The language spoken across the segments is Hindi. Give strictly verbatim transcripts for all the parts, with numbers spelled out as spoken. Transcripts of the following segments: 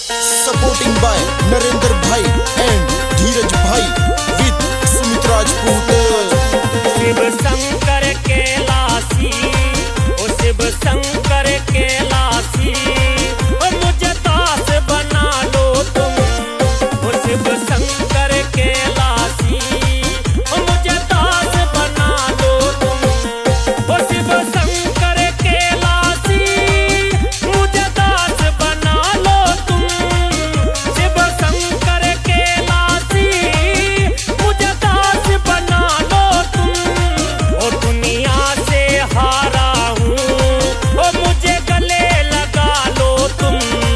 सपोर्टिंग बाय नरेंद्र भाई एंड धीरज भाई विद सुमित राजपूत। शिव शंकर कैलासी, ओ शिव शंकर कैलासी, ओ मुझे दास बना लो तुम। ओ शिव शंकर कैलासी, ओ मुझे दास बना लो तुम। ओ शिव शंकर कैलासी, मुझे दास बना लो तुम। शिव शंकर कैलासी, मुझे दास बना लो तुम। ओ दुनिया से हारा हूँ, ओ मुझे गले लगा लो तुम।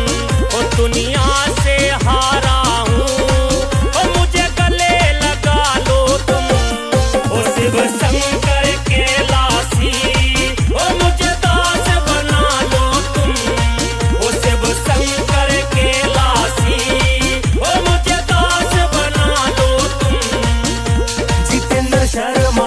ओ दुनिया से हारा हूँ, ओ मुझे गले लगा लो तुम। ओ शिव शंकर कैलासी, ओ मुझे दास बना लो तुम। ओ शिव शंकर कैलासी, ओ मुझे दास बना लो तुम। Jitendra Sharma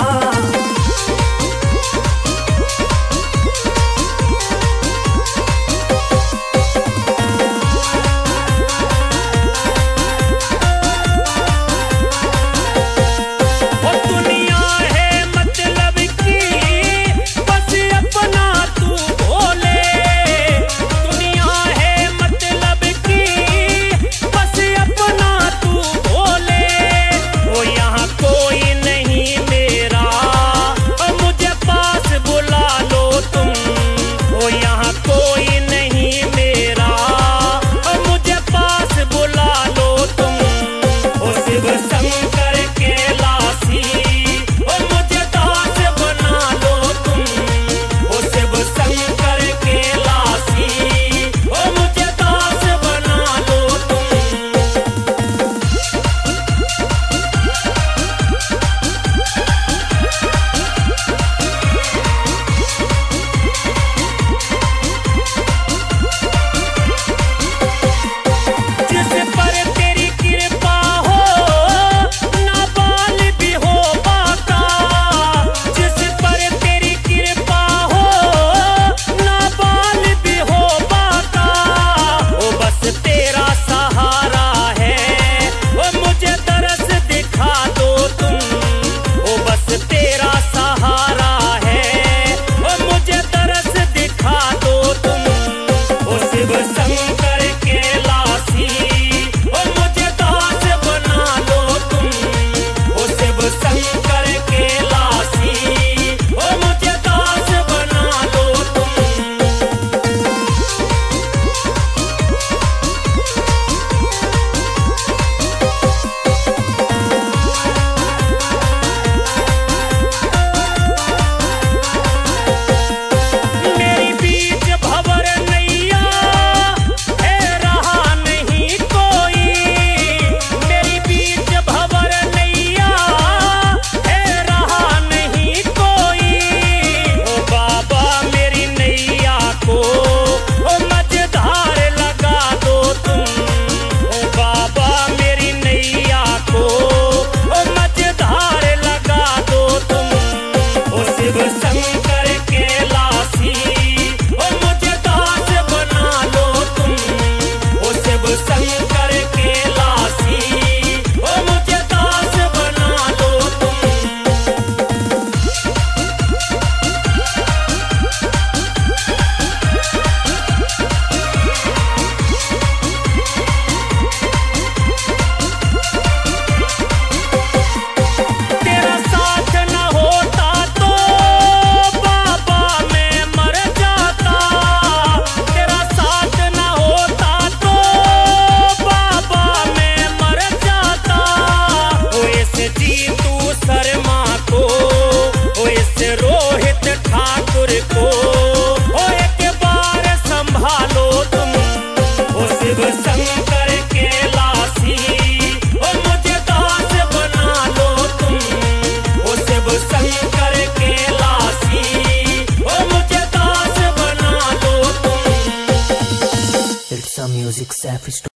Music Safi